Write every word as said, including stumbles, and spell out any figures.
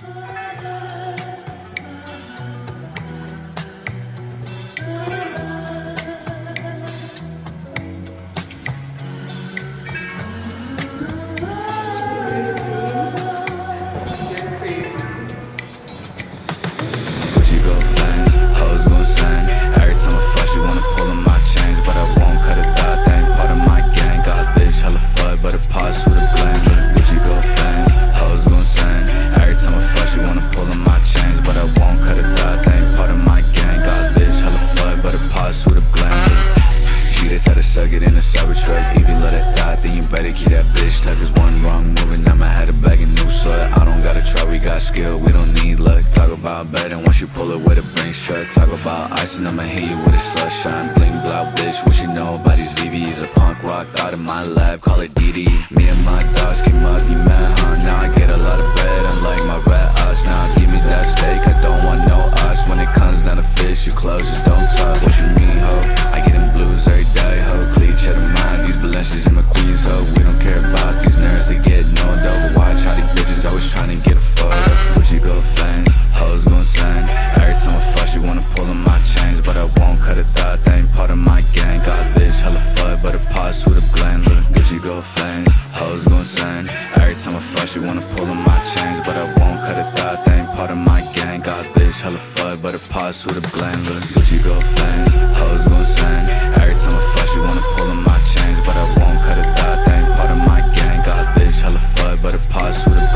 And I'ma hit you with a sunshine, bling blow, bitch. What you know about these V Vs? A punk rock out of my lab, call it D D. Me and my dogs came up, you mad, huh? Now I get a lot of bread, unlike my rat us. Now give me that steak, I don't want no us. When it comes down to fish, you close, just don't talk. What you mean, ho? I get them blues every day, ho. Clean cheddar mind, these Balenciagas and McQueens, ho. We don't care about these nerds, they get no dope. Watch how these bitches always trying to get a photo. Gucci go fans, hoes go insane. Every time I fuss, you wanna pull on my chains, but I won't cut a thought, they ain't part of my gang. Got a bitch, hella fuck, but a pause with a blend. Look, Gucci go fans, hoes go insane. Every time I fuss, you wanna pull on my chains, but I won't cut a thought, they ain't part of my gang. Got a bitch, hella fuck, but a pause with a blend. Look, Gucci go fans, hoes go insane. Every time I fuss, you wanna pull on my chains, but I won't cut a thought, they ain't part of my gang. Got a bitch, hella fuck, but a pause with a